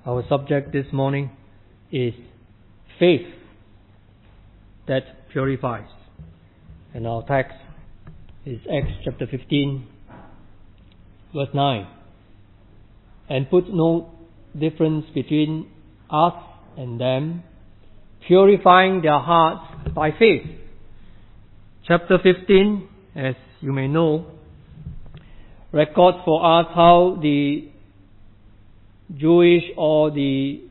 Our subject this morning is faith that purifies. And our text is Acts chapter 15, verse 9. And put no difference between us and them, purifying their hearts by faith. Chapter 15, as you may know, records for us how the Jewish or the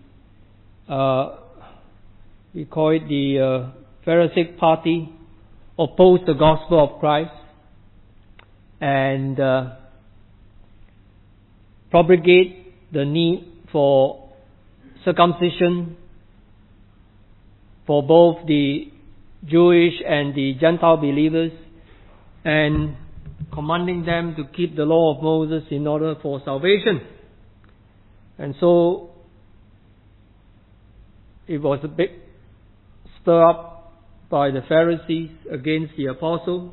we call it the Pharisaic party opposed the gospel of Christ and propagate the need for circumcision for both the Jewish and the Gentile believers, and commanding them to keep the law of Moses in order for salvation. And so it was a big stir up by the Pharisees against the apostle,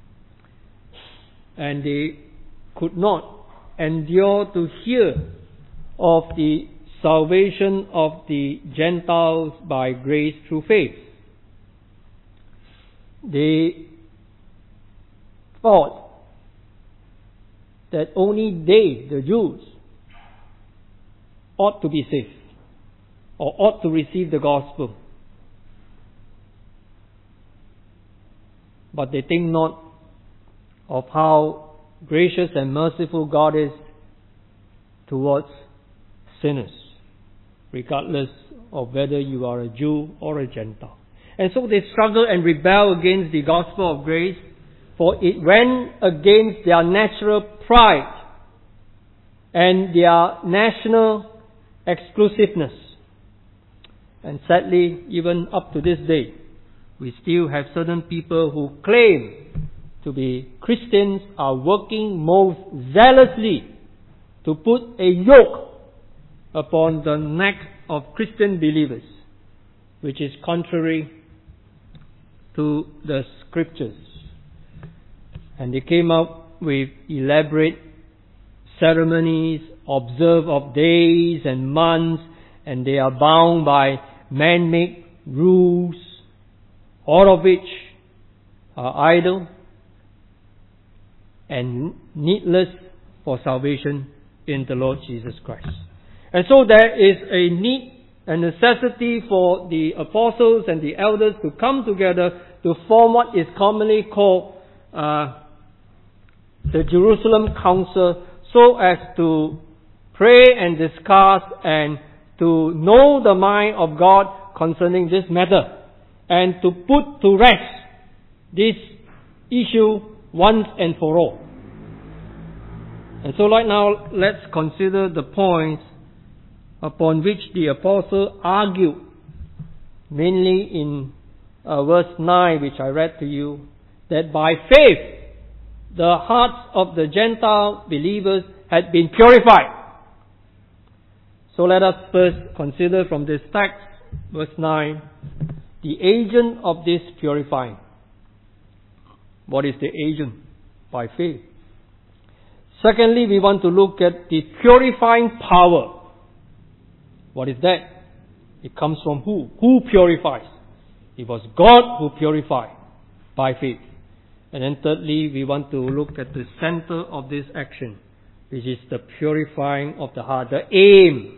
and they could not endure to hear of the salvation of the Gentiles by grace through faith. They thought that only they, the Jews, ought to be saved or ought to receive the gospel. But they think not of how gracious and merciful God is towards sinners, regardless of whether you are a Jew or a Gentile. And so they struggle and rebel against the gospel of grace, for it went against their natural pride and their national exclusiveness. And sadly, even up to this day, we still have certain people who claim to be Christians are working most zealously to put a yoke upon the neck of Christian believers, which is contrary to the scriptures. And they came up with elaborate ceremonies, observe of days and months, and they are bound by man-made rules, all of which are idle and needless for salvation in the Lord Jesus Christ. And so there is a need and necessity for the apostles and the elders to come together to form what is commonly called the Jerusalem Council, so as to pray and discuss and to know the mind of God concerning this matter, and to put to rest this issue once and for all. And so right now, let's consider the points upon which the apostle argued, mainly in verse 9, which I read to you, that by faith the hearts of the Gentile believers had been purified. So let us first consider from this text, verse 9, the agent of this purifying. What is the agent? By faith. Secondly, we want to look at the purifying power. What is that? It comes from who? Who purifies? It was God who purified by faith. And then thirdly, we want to look at the center of this action, which is the purifying of the heart, the aim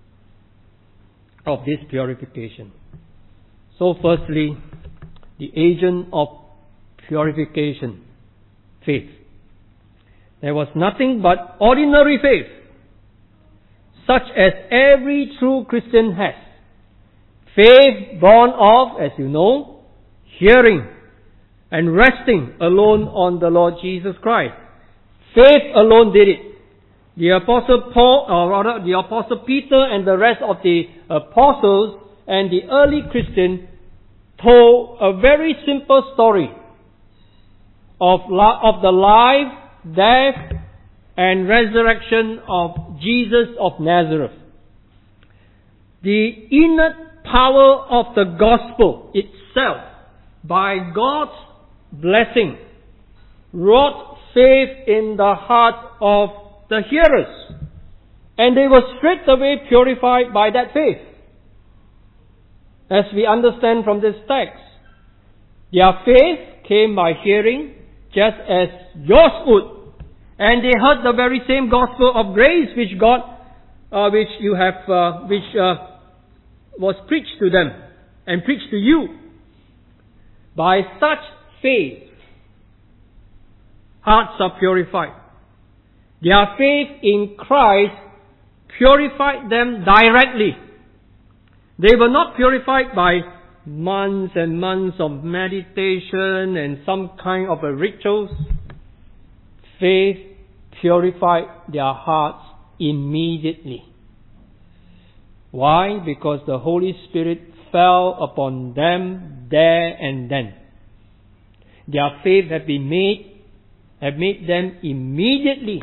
of this purification. So firstly, the agent of purification, faith. There was nothing but ordinary faith, such as every true Christian has. Faith born of, as you know, hearing and resting alone on the Lord Jesus Christ. Faith alone did it. The Apostle Paul, or rather the Apostle Peter and the rest of the apostles and the early Christians told a very simple story of the life, death, and resurrection of Jesus of Nazareth. The inner power of the gospel itself, by God's blessing, wrought faith in the heart of the hearers. And they were straightaway purified by that faith. As we understand from this text, their faith came by hearing, just as yours would. And they heard the very same gospel of grace which was preached to them and preached to you. By such faith, hearts are purified. Their faith in Christ purified them directly. They were not purified by months and months of meditation and some kind of a rituals. Faith purified their hearts immediately. Why? Because the Holy Spirit fell upon them there and then. Their faith had made them immediately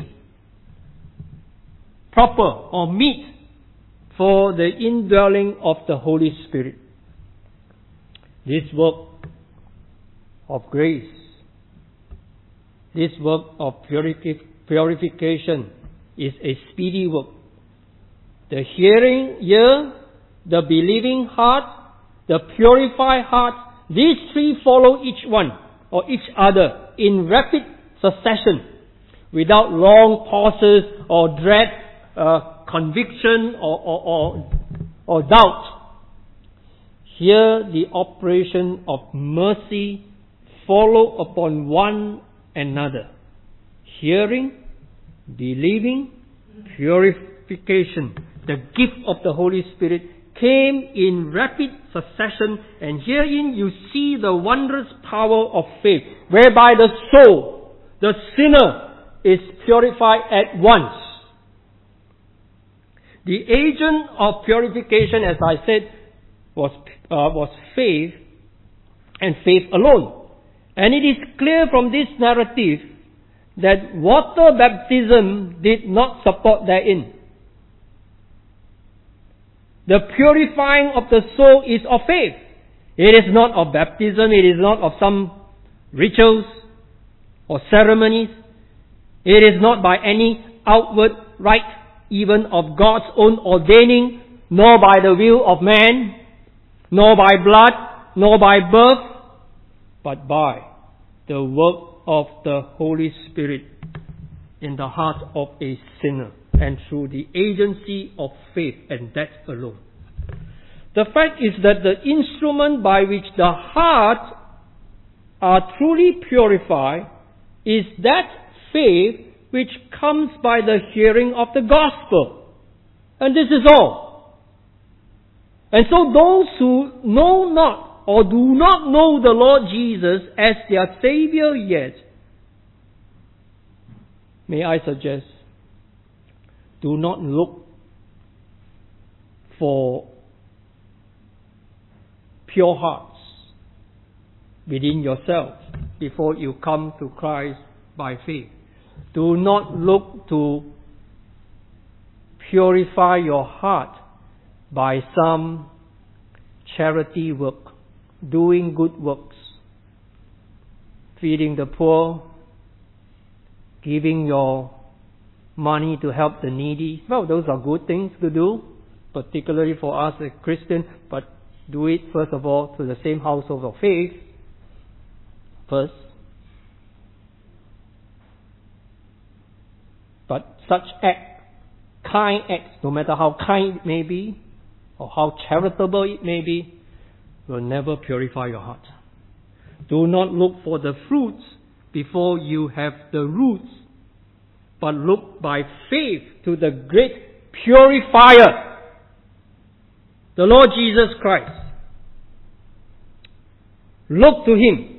proper or meet for the indwelling of the Holy Spirit. This work of grace, this work of purification is a speedy work. The hearing ear, the believing heart, the purified heart, these three follow each one or each other in rapid succession without long pauses or dread, conviction or doubt. Here the operation of mercy follow upon one another. Hearing, believing, purification. The gift of the Holy Spirit came in rapid succession, and herein you see the wondrous power of faith, whereby the soul, the sinner, is purified at once. The agent of purification, as I said, was faith, and faith alone. And it is clear from this narrative that water baptism did not support therein. The purifying of the soul is of faith. It is not of baptism. It is not of some rituals or ceremonies. It is not by any outward rite, even of God's own ordaining, nor by the will of man, nor by blood, nor by birth, but by the work of the Holy Spirit in the heart of a sinner, and through the agency of faith, and that alone. The fact is that the instrument by which the heart are truly purified is that faith which comes by the hearing of the gospel. And this is all. And so those who know not or do not know the Lord Jesus as their Savior yet, may I suggest, do not look for pure hearts within yourself before you come to Christ by faith. Do not look to purify your heart by some charity work, doing good works, feeding the poor, giving your money to help the needy. Well, those are good things to do, particularly for us as Christians, but do it first of all to the same household of faith first. But such kind acts, no matter how kind it may be, or how charitable it may be, will never purify your heart. Do not look for the fruits before you have the roots, but look by faith to the great purifier, the Lord Jesus Christ. Look to Him.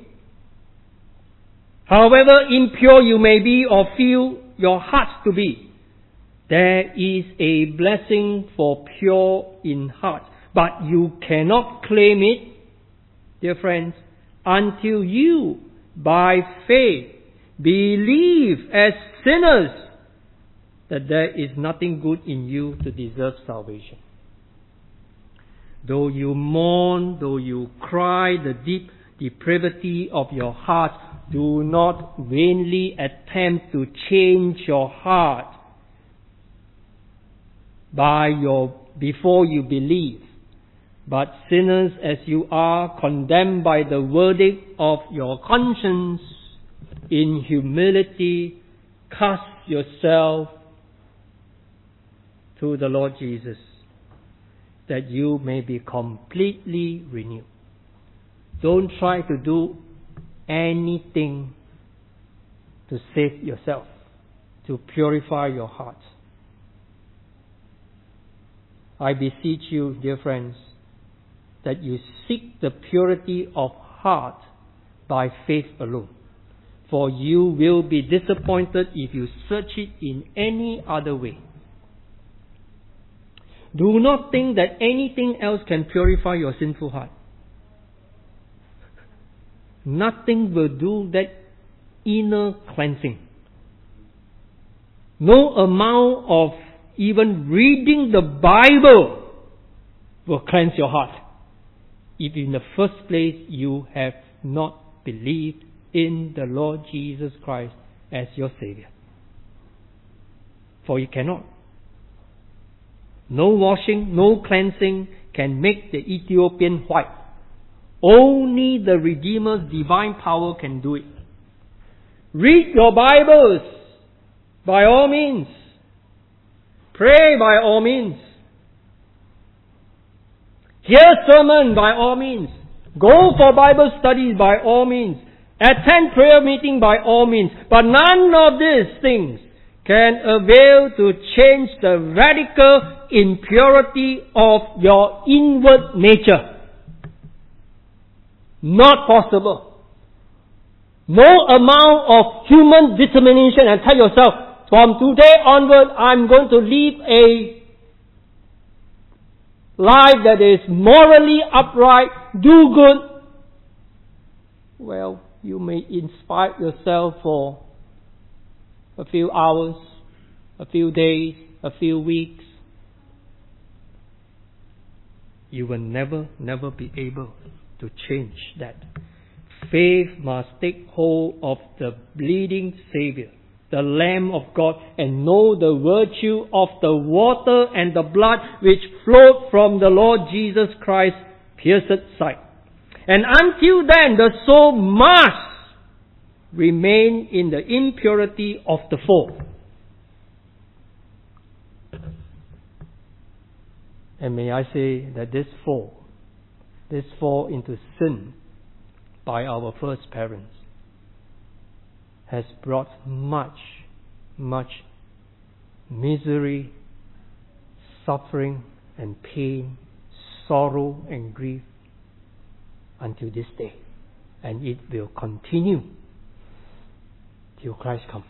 However impure you may be or feel your heart to be, there is a blessing for pure in heart. But you cannot claim it, dear friends, until you, by faith, believe as sinners that there is nothing good in you to deserve salvation. Though you mourn, though you cry the deep depravity of your heart, do not vainly attempt to change your heart. before you believe. But sinners as you are, condemned by the verdict of your conscience, in humility cast yourself to the Lord Jesus, that you may be completely renewed. Don't try to do anything to save yourself, to purify your heart. I beseech you, dear friends, that you seek the purity of heart by faith alone. For you will be disappointed if you search it in any other way. Do not think that anything else can purify your sinful heart. Nothing will do that inner cleansing. No amount of even reading the Bible will cleanse your heart, if in the first place you have not believed in the Lord Jesus Christ as your Savior. For you cannot. No washing, no cleansing can make the Ethiopian white. Only the Redeemer's divine power can do it. Read your Bibles by all means. Pray by all means. Hear sermon by all means. Go for Bible studies by all means. Attend prayer meeting by all means. But none of these things can avail to change the radical impurity of your inward nature. Not possible. No amount of human determination, and tell yourself, from today onward, I'm going to live a life that is morally upright, do good. Well, you may inspire yourself for a few hours, a few days, a few weeks. You will never be able to change that. Faith must take hold of the bleeding Savior, the Lamb of God, and know the virtue of the water and the blood which flowed from the Lord Jesus Christ's pierced side. And until then, the soul must remain in the impurity of the fall. And may I say that this fall into sin by our first parents has brought much misery, suffering and pain, sorrow and grief until this day. And it will continue till Christ comes.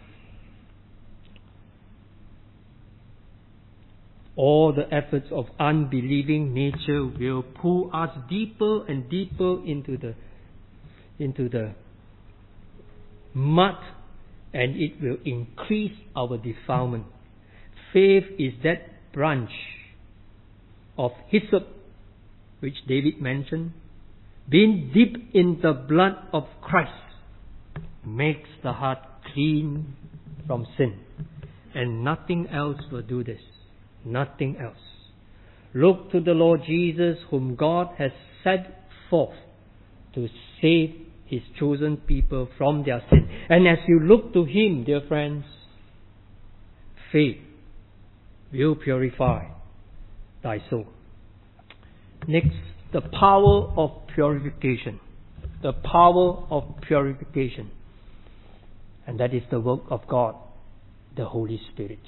All the efforts of unbelieving nature will pull us deeper and deeper into the mud, and it will increase our defilement. Faith is that branch of hyssop which David mentioned, being dipped in the blood of Christ, makes the heart clean from sin. And nothing else will do this. Nothing else. Look to the Lord Jesus, whom God has set forth to save His chosen people from their sin. And as you look to Him, dear friends, faith will purify thy soul. Next, the power of purification. The power of purification. And that is the work of God, the Holy Spirit.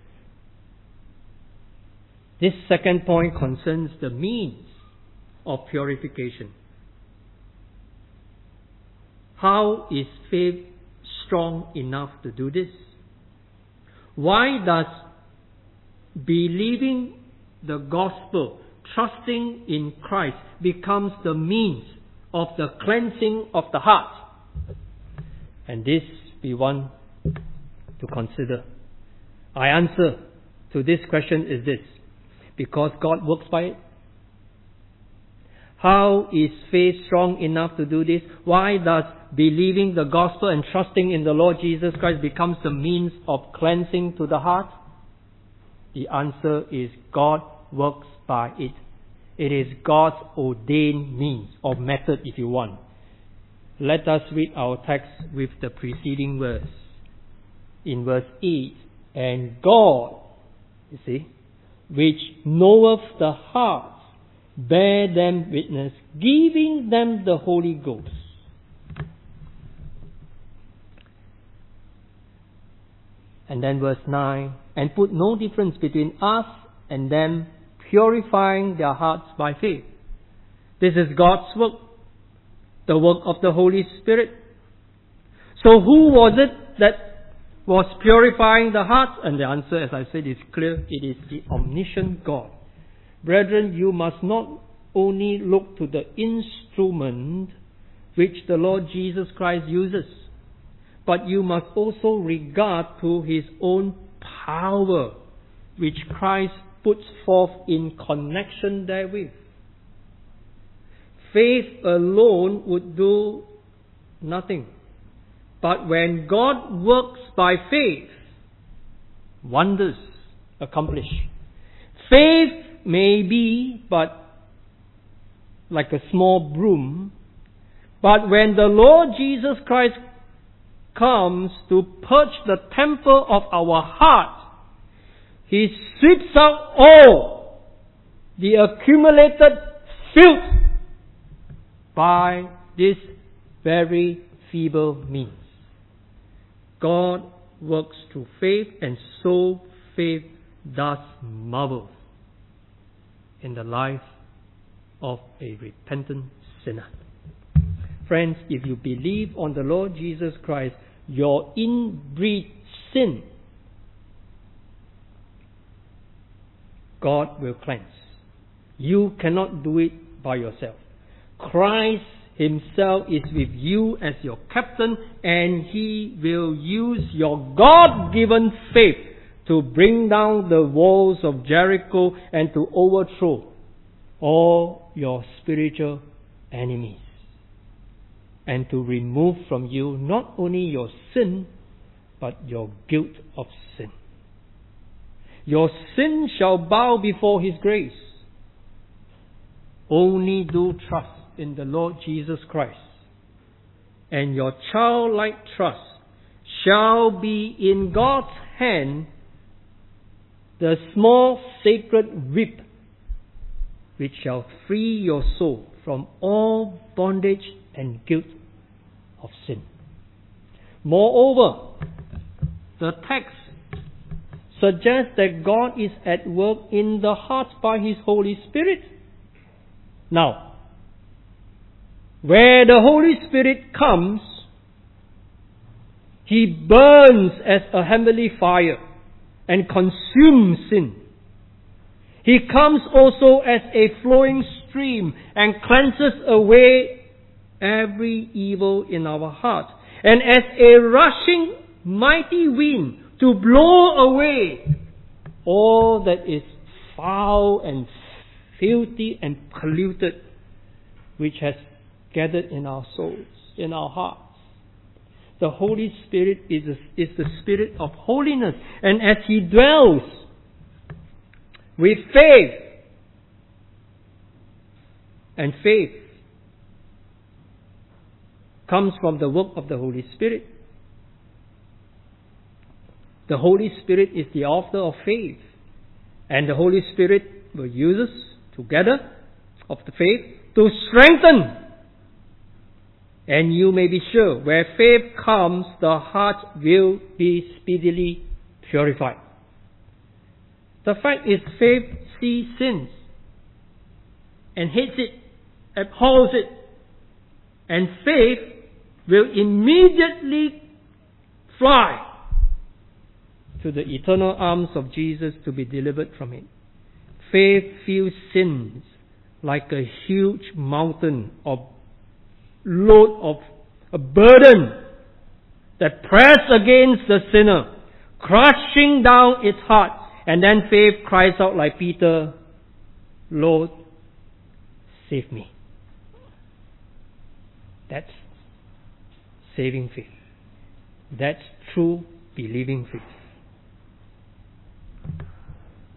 This second point concerns the means of purification. How is faith strong enough to do this? Why does believing the gospel, trusting in Christ, becomes the means of the cleansing of the heart? And this we want to consider. My answer to this question is this: because God works by it. How is faith strong enough to do this? Why does believing the gospel and trusting in the Lord Jesus Christ becomes the means of cleansing to the heart? The answer is God works by it. It is God's ordained means or method, if you want. Let us read our text with the preceding verse. In verse 8, and God, you see, which knoweth the hearts, bear them witness, giving them the Holy Ghost. And then verse 9, and put no difference between us and them, purifying their hearts by faith. This is God's work, the work of the Holy Spirit. So who was it that was purifying the hearts? And the answer, as I said, is clear. It is the omniscient God. Brethren, you must not only look to the instrument which the Lord Jesus Christ uses, but you must also regard to His own power, which Christ puts forth in connection therewith. Faith alone would do nothing. But when God works by faith, wonders accomplish. Faith may be but like a small broom, but when the Lord Jesus Christ comes to purge the temple of our heart, He sweeps out all the accumulated filth by this very feeble means. God works through faith, and so faith does marvels in the life of a repentant sinner. Friends, if you believe on the Lord Jesus Christ, your inbreed sin, God will cleanse. You cannot do it by yourself. Christ Himself is with you as your captain, and He will use your God-given faith to bring down the walls of Jericho and to overthrow all your spiritual enemies, and to remove from you not only your sin, but your guilt of sin. Your sin shall bow before His grace. Only do trust in the Lord Jesus Christ, and your childlike trust shall be in God's hand, the small sacred whip which shall free your soul from all bondage and guilt of sin. Moreover, the text suggests that God is at work in the heart by His Holy Spirit. Now, where the Holy Spirit comes, He burns as a heavenly fire and consumes sin. He comes also as a flowing stream and cleanses away every evil in our heart, and as a rushing mighty wind to blow away all that is foul and filthy and polluted, which has gathered in our souls, in our hearts. The Holy Spirit is the Spirit of holiness, and as He dwells with faith, and faith comes from the work of the Holy Spirit. The Holy Spirit is the author of faith, and the Holy Spirit will use us together of the faith to strengthen. And you may be sure, where faith comes, the heart will be speedily purified. The fact is, faith sees sins and hates it, abhors it, and faith will immediately fly to the eternal arms of Jesus to be delivered from it. Faith feels sins like a huge mountain of load of a burden that press against the sinner, crushing down its heart. And then faith cries out like Peter, Lord, save me. That's saving faith. That's true believing faith.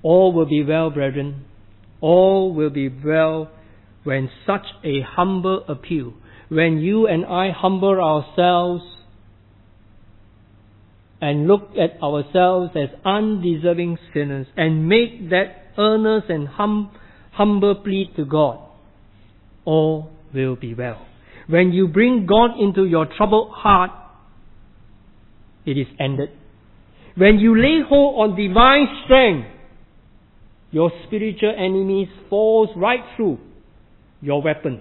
All will be well, brethren. All will be well when such a humble appeal, when you and I humble ourselves and look at ourselves as undeserving sinners and make that earnest and humble plea to God, all will be well. When you bring God into your troubled heart, it is ended. When you lay hold on divine strength, your spiritual enemies falls right through your weapon.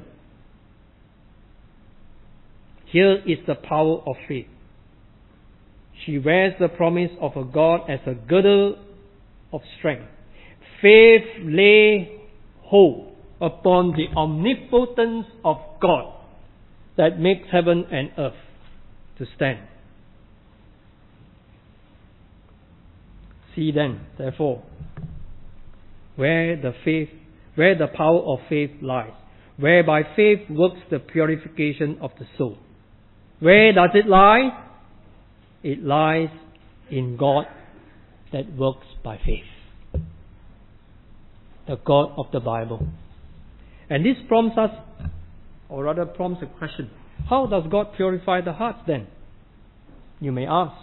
Here is the power of faith. She wears the promise of a God as a girdle of strength. Faith lay hold upon the omnipotence of God that makes heaven and earth to stand. See then, therefore, where the power of faith lies, whereby faith works the purification of the soul. Where does it lie? It lies in God that works by faith. The God of the Bible. And this prompts us, or rather prompts a question. How does God purify the hearts then? You may ask.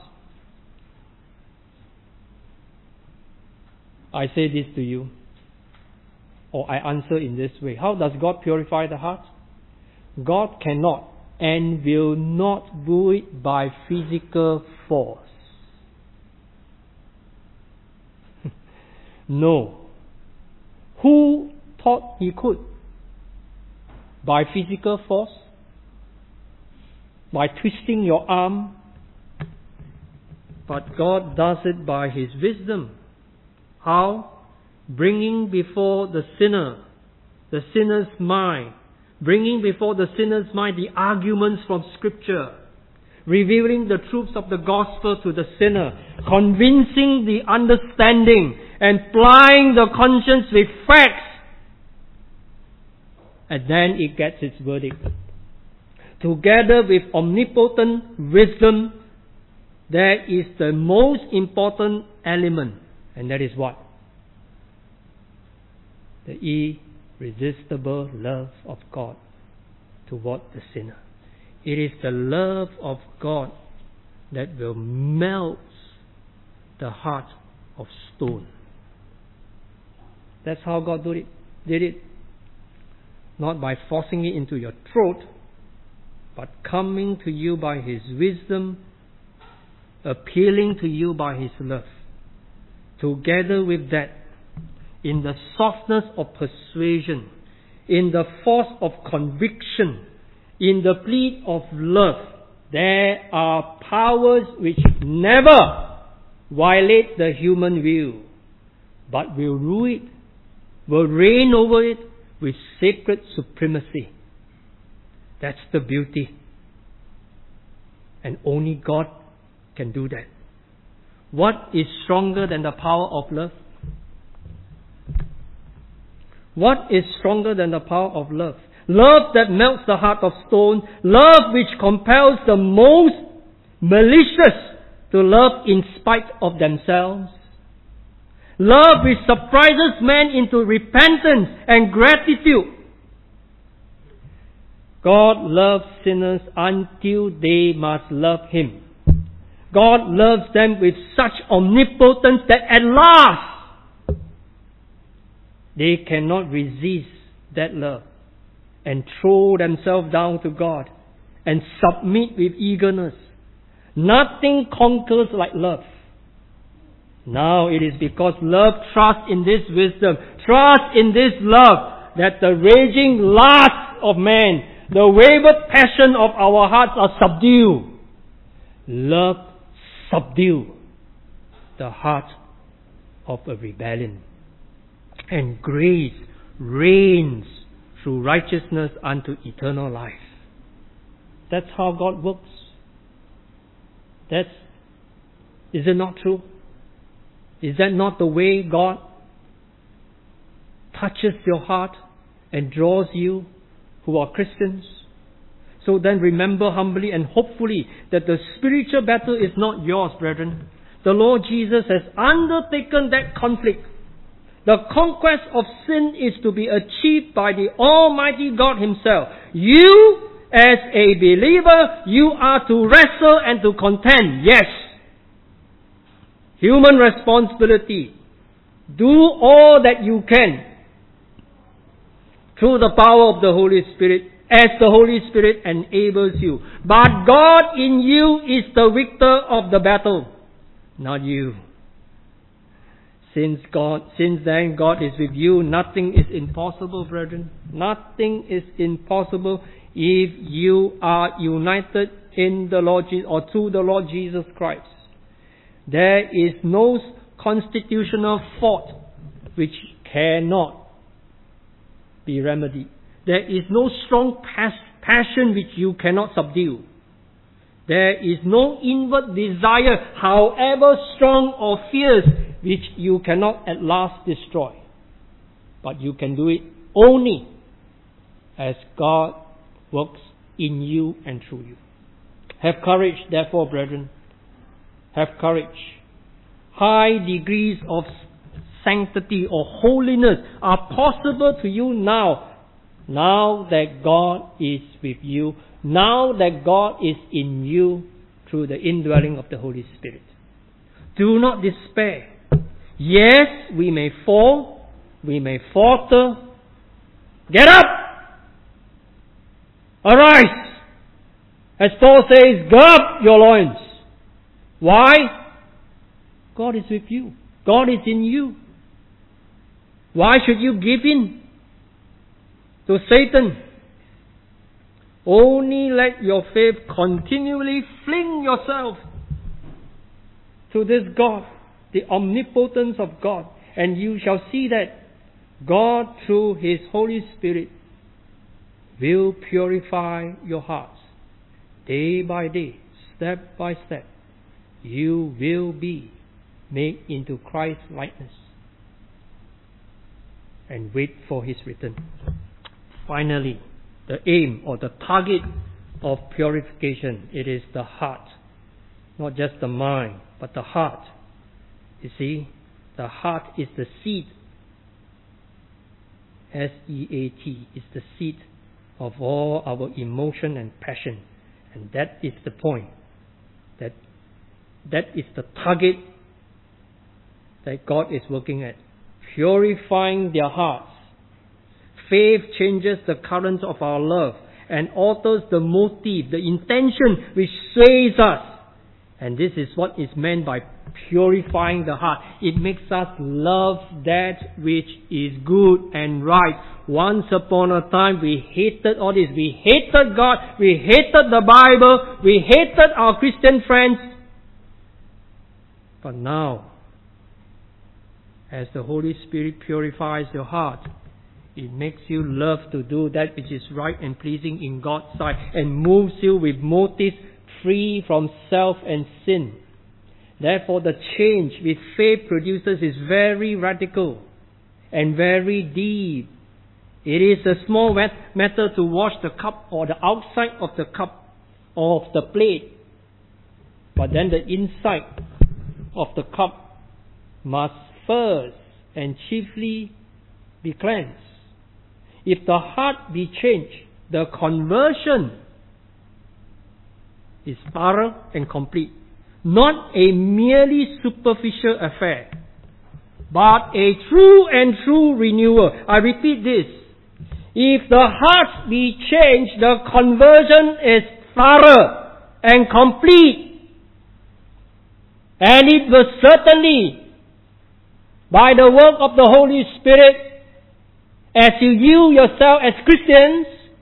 I say this to you, or I answer in this way. How does God purify the heart? God cannot and will not do it by physical force. No. Who thought he could? By physical force? By twisting your arm? But God does it by His wisdom. How? Bringing before the sinner's mind, bringing before the sinner's mind the arguments from Scripture, revealing the truths of the gospel to the sinner, convincing the understanding, and plying the conscience with facts. And then it gets its verdict. Together with omnipotent wisdom, there is the most important element, and that is what? The irresistible love of God toward the sinner. It is the love of God that will melt the heart of stone. That's how God did it. Not by forcing it into your throat, but coming to you by His wisdom, appealing to you by His love. Together with that, in the softness of persuasion, in the force of conviction, in the plea of love, there are powers which never violate the human will, but will rule it, will reign over it with sacred supremacy. That's the beauty. And only God can do that. What is stronger than the power of love? What is stronger than the power of love? Love that melts the heart of stone. Love which compels the most malicious to love in spite of themselves. Love which surprises men into repentance and gratitude. God loves sinners until they must love Him. God loves them with such omnipotence that at last they cannot resist that love and throw themselves down to God and submit with eagerness. Nothing conquers like love. Now it is because love trusts in this wisdom, trusts in this love, that the raging lust of man, the wayward passion of our hearts are subdued. Love subdue the heart of a rebellion. And grace reigns through righteousness unto eternal life. That's how God works. Is it not true? Is that not the way God touches your heart and draws you who are Christians? So then remember humbly and hopefully that the spiritual battle is not yours, brethren. The Lord Jesus has undertaken that conflict. The conquest of sin is to be achieved by the Almighty God Himself. You, as a believer, you are to wrestle and to contend. Yes. Human responsibility. Do all that you can through the power of the Holy Spirit, as the Holy Spirit enables you. But God in you is the victor of the battle, not you. Since then God is with you, nothing is impossible, brethren. Nothing is impossible if you are united in the Lord Jesus, or through the Lord Jesus Christ. There is no constitutional fault which cannot be remedied. There is no strong passion which you cannot subdue. There is no inward desire, however strong or fierce, which you cannot at last destroy. But you can do it only as God works in you and through you. Have courage, therefore, brethren. Have courage. High degrees of sanctity or holiness are possible to you now that God is with you, now that God is in you through the indwelling of the Holy Spirit. Do not despair. Yes, we may fall, we may falter. Get up! Arise! As Paul says, gird up your loins. Why? God is with you. God is in you. Why should you give in to Satan? Only let your faith continually fling yourself to this God, the omnipotence of God, and you shall see that God, through His Holy Spirit, will purify your hearts. Day by day, step by step, you will be made into Christ's likeness. And wait for His return. Finally, the aim or the target of purification, it is the heart. Not just the mind, but the heart. You see, the heart is the seat. S-E-A-T is the seat of all our emotion and passion. And that is the point. That is the target that God is working at. Purifying their hearts. Faith changes the currents of our love and alters the motive, the intention which sways us. And this is what is meant by purifying the heart. It makes us love that which is good and right. Once upon a time we hated all this. We hated God. We hated the Bible. We hated our Christian friends. But now, as the Holy Spirit purifies your heart, it makes you love to do that which is right and pleasing in God's sight, and moves you with motives free from self and sin. Therefore, the change which faith produces is very radical and very deep. It is a small matter to wash the cup or the outside of the cup or of the plate. But then the inside of the cup must first and chiefly be cleansed. If the heart be changed, the conversion is thorough and complete. Not a merely superficial affair, but a true and true renewal. I repeat this. If the heart be changed, the conversion is thorough and complete. And it will certainly, by the work of the Holy Spirit, as you yield yourself as Christians,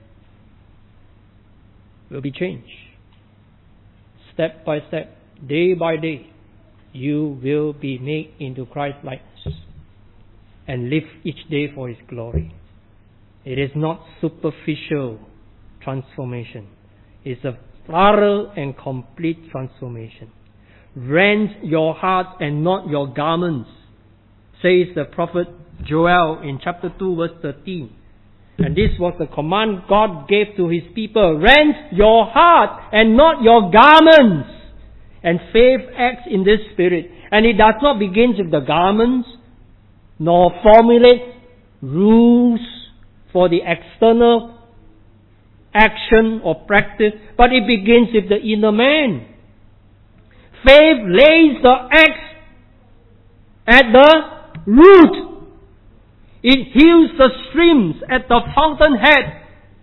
will be changed. Step by step, day by day, you will be made into Christ's likeness and live each day for His glory. It is not superficial transformation. It's a thorough and complete transformation. Rend your hearts and not your garments, says the prophet Joel in chapter 2 verse 13. And this was the command God gave to His people. Rend your heart and not your garments. And faith acts in this spirit. And it does not begin with the garments. nor formulate rules for the external action or practice, but it begins with the inner man. Faith lays the axe at the root. It heals the streams at the fountainhead.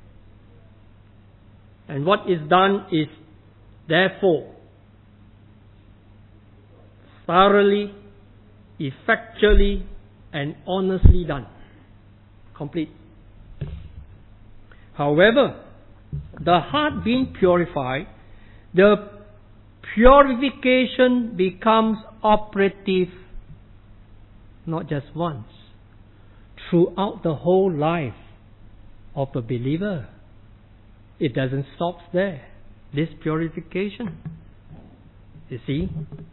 And what is done is, therefore, thoroughly, effectually, and honestly done. Complete. However, the heart being purified, the purification becomes operative not just once, throughout the whole life of the believer. It doesn't stop there, this purification. You see?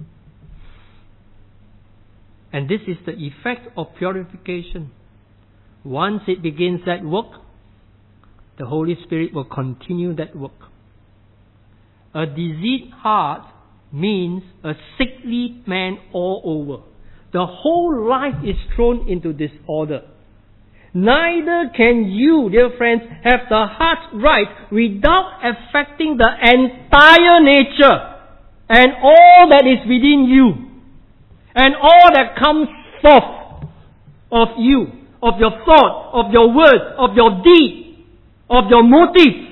And this is the effect of purification. Once it begins that work, the Holy Spirit will continue that work. A diseased heart means a sickly man all over. The whole life is thrown into disorder. Neither can you, dear friends, have the heart right without affecting the entire nature and all that is within you and all that comes forth of you, of your thought, of your words, of your deed, of your motive.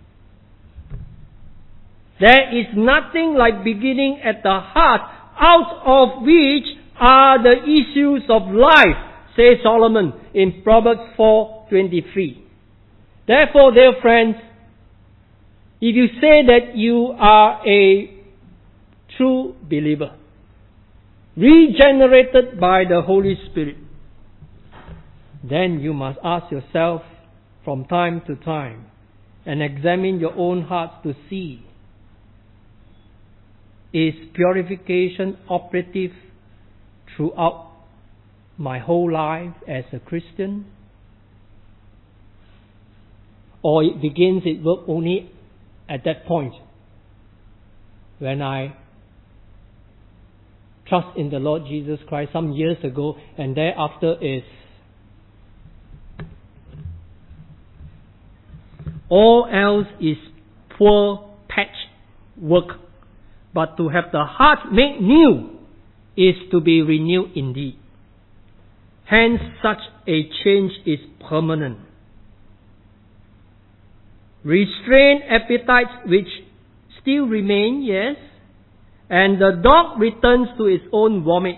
There is nothing like beginning at the heart, out of which are the issues of life, says Solomon in Proverbs 4:23. Therefore, dear friends, if you say that you are a true believer, regenerated by the Holy Spirit, then you must ask yourself from time to time and examine your own hearts to see, is purification operative throughout my whole life as a Christian? Or it begins its work only at that point when I trust in the Lord Jesus Christ some years ago, and thereafter is all else is poor patch work. But to have the heart made new is to be renewed indeed. Hence, such a change is permanent. Restrain appetites which still remain, yes, and the dog returns to its own vomit.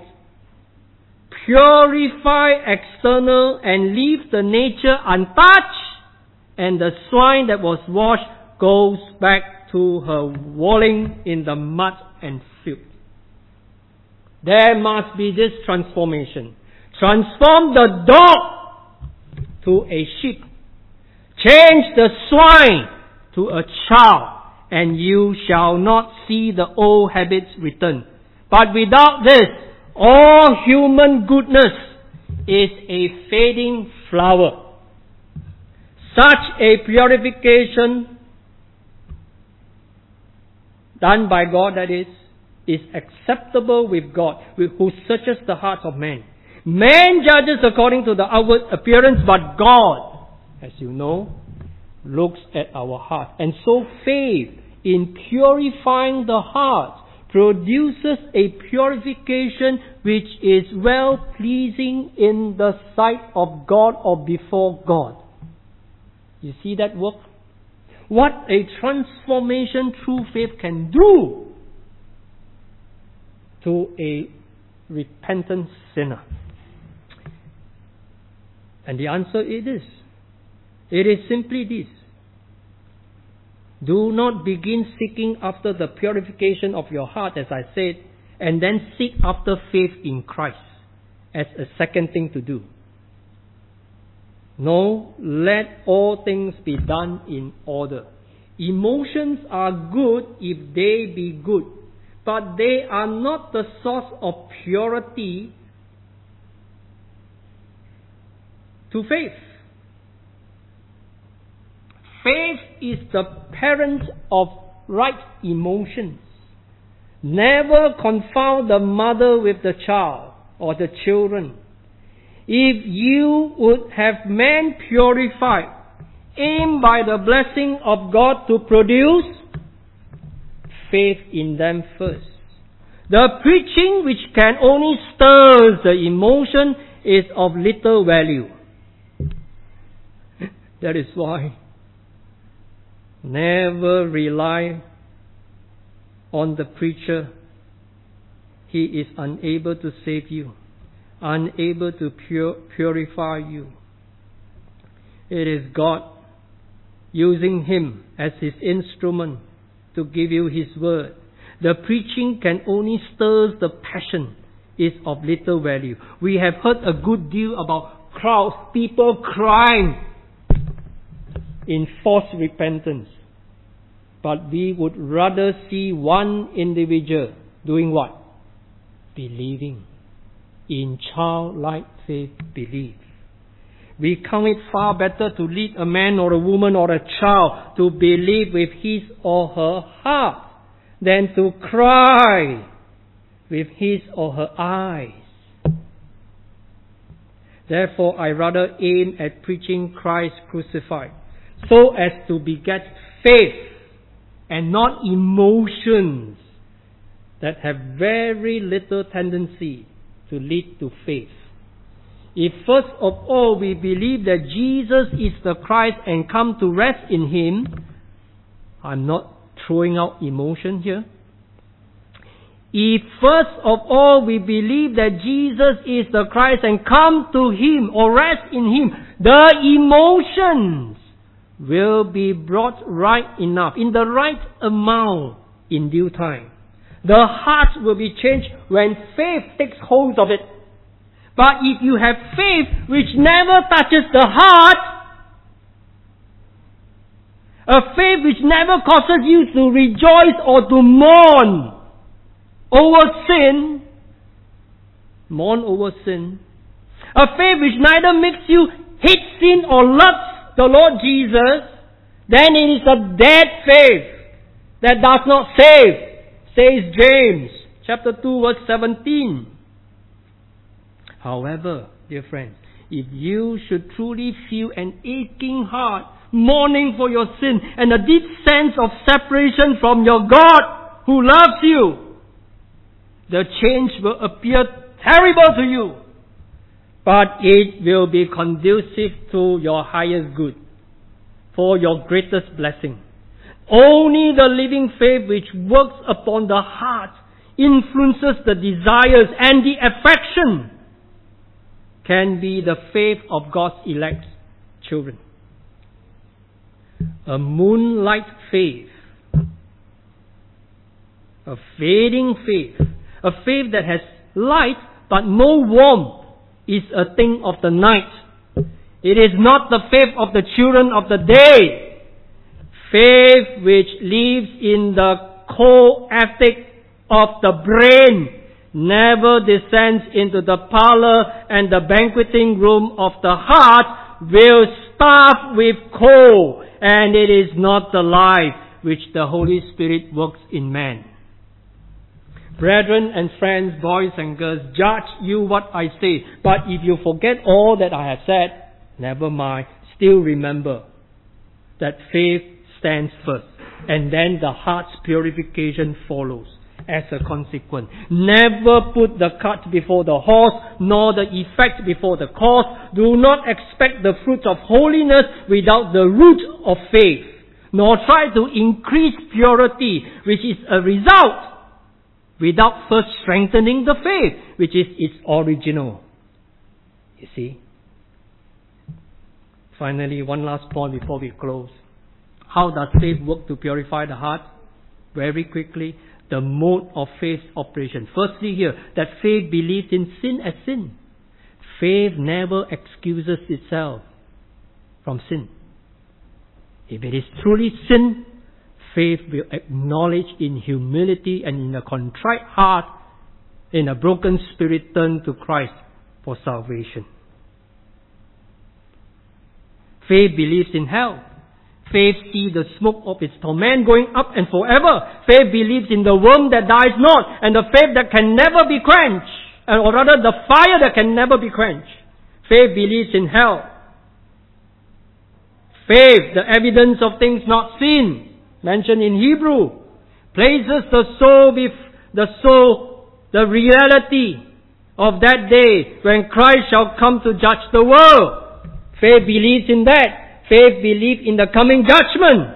Purify external and leave the nature untouched, and the swine that was washed goes back to her walling in the mud and filth. There must be this transformation. Transform the dog to a sheep. Change the swine to a child, and you shall not see the old habits return. But without this, all human goodness is a fading flower. Such a purification done by God, that is acceptable with God, who searches the hearts of men. Man judges according to the outward appearance, but God, as you know, looks at our heart. And so faith in purifying the heart produces a purification which is well-pleasing in the sight of God or before God. You see that work? What a transformation true faith can do to a repentant sinner. And the answer is this. It is simply this. Do not begin seeking after the purification of your heart, as I said, and then seek after faith in Christ as a second thing to do. No, let all things be done in order. Emotions are good if they be good, but they are not the source of purity to faith. Faith is the parent of right emotions. Never confound the mother with the child or the children. If you would have men purified, aim by the blessing of God to produce faith in them first. The preaching which can only stir the emotion is of little value. That is why never rely on the preacher. He is unable to save you, unable to purify you. It is God using him as his instrument to give you his word. The preaching can only stir the passion, is of little value. We have heard a good deal about crowds, people crying in false repentance. But we would rather see one individual doing what? Believing. In childlike faith, believe. We count it far better to lead a man or a woman or a child to believe with his or her heart than to cry with his or her eyes. Therefore, I rather aim at preaching Christ crucified, so as to beget faith and not emotions that have very little tendency to lead to faith. If first of all we believe that Jesus is the Christ and come to rest in Him, I'm not throwing out emotion here. If first of all we believe that Jesus is the Christ and come to Him or rest in Him, the emotions will be brought right enough, in the right amount, in due time. The heart will be changed when faith takes hold of it. But if you have faith which never touches the heart, a faith which never causes you to rejoice or to mourn over sin, a faith which neither makes you hate sin or love the Lord Jesus, then it is a dead faith that does not save, says James chapter 2 verse 17. However, dear friends, if you should truly feel an aching heart, mourning for your sin, and a deep sense of separation from your God who loves you, the change will appear terrible to you, but it will be conducive to your highest good, for your greatest blessing. Only the living faith which works upon the heart, influences the desires and the affection, can be the faith of God's elect children. A moonlight faith, a fading faith, a faith that has light but no warmth, is a thing of the night. It is not the faith of the children of the day. Faith which lives in the cold attic of the brain, never descends into the parlor and the banqueting room of the heart, will starve with cold, and it is not the life which the Holy Spirit works in man. Brethren and friends, boys and girls, judge you what I say, but if you forget all that I have said, never mind, still remember that faith stands first, and then the heart's purification follows as a consequence. Never put the cart before the horse, nor the effect before the cause. Do not expect the fruit of holiness without the root of faith, nor try to increase purity, which is a result, without first strengthening the faith, which is its original. You see? Finally, one last point before we close. How does faith work to purify the heart? Very quickly, the mode of faith's operation. Firstly here, that faith believes in sin as sin. Faith never excuses itself from sin. If it is truly sin, faith will acknowledge in humility and in a contrite heart, in a broken spirit, turn to Christ for salvation. Faith believes in hell. Faith sees the smoke of its torment going up and forever. Faith believes in the worm that dies not, and the faith that can never be quenched, or rather the fire that can never be quenched. faith believes in hell. Faith, the evidence of things not seen, mentioned in Hebrew, places the soul, the reality of that day when Christ shall come to judge the world. Faith believes in that. Faith believes in the coming judgment.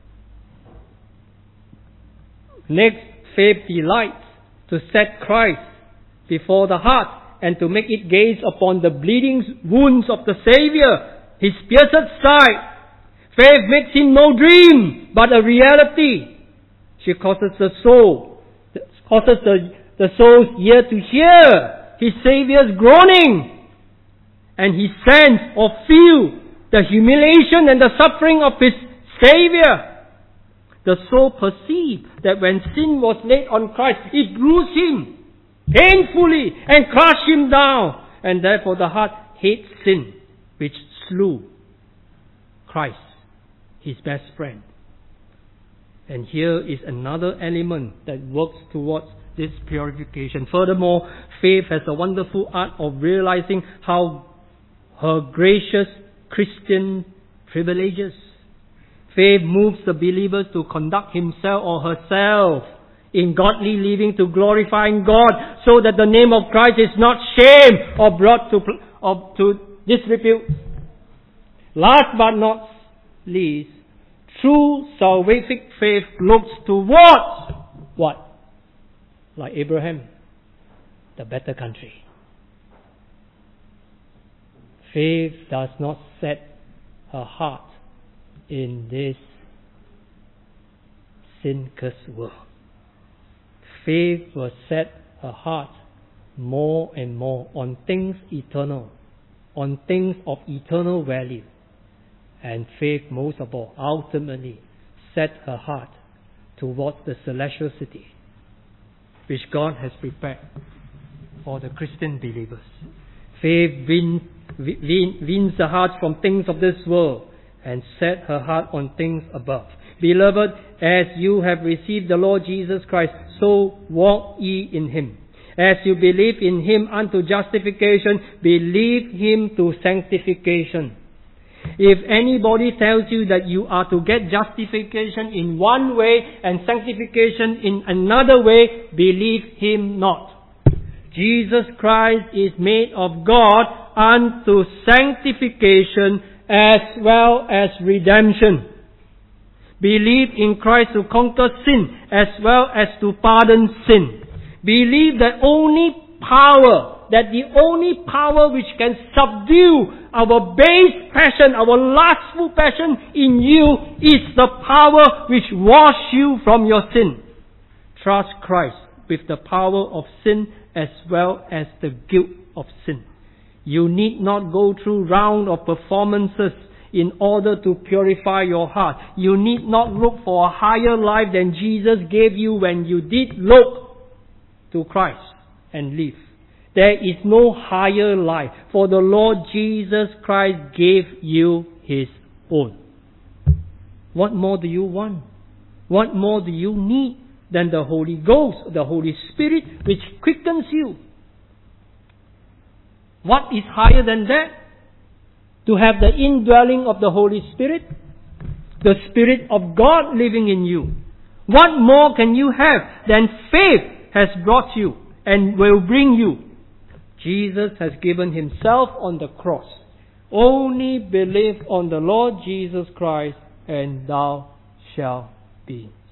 Next, faith delights to set Christ before the heart and to make it gaze upon the bleeding wounds of the Savior, His pierced side. Faith makes Him no dream, but a reality. She causes the soul's ear to hear His Savior's groaning, and He sense or feel the humiliation and the suffering of His Savior. The soul perceived that when sin was laid on Christ, it bruised Him painfully and crushed Him down, and therefore the heart hates sin, which slew Christ, His best friend. And here is another element that works towards this purification. Furthermore, faith has a wonderful art of realizing how her gracious Christian privileges. Faith moves the believer to conduct himself or herself in godly living to glorifying God, so that the name of Christ is not shamed or brought to disrepute. Last but not least, true salvific faith looks towards what? Like Abraham, the better country. Faith does not set her heart in this sin-cursed world. Faith will set her heart more and more on things eternal, on things of eternal value. And faith, most of all, ultimately set her heart towards the celestial city, which God has prepared for the Christian believers. Faith wins the heart from things of this world and set her heart on things above. Beloved, as you have received the Lord Jesus Christ, so walk ye in Him. As you believe in Him unto justification, believe Him to sanctification. If anybody tells you that you are to get justification in one way and sanctification in another way, believe him not. Jesus Christ is made of God unto sanctification as well as redemption. Believe in Christ to conquer sin as well as to pardon sin. Believe that the only power which can subdue our base passion, our lustful passion in you, is the power which washes you from your sin. Trust Christ with the power of sin as well as the guilt of sin. You need not go through round of performances in order to purify your heart. You need not look for a higher life than Jesus gave you when you did look to Christ and live. There is no higher life, for the Lord Jesus Christ gave you His own. What more do you want? What more do you need than the Holy Ghost, the Holy Spirit, which quickens you? What is higher than that? To have the indwelling of the Holy Spirit, the Spirit of God living in you. What more can you have than faith has brought you and will bring you? Jesus has given Himself on the cross. Only believe on the Lord Jesus Christ and thou shalt be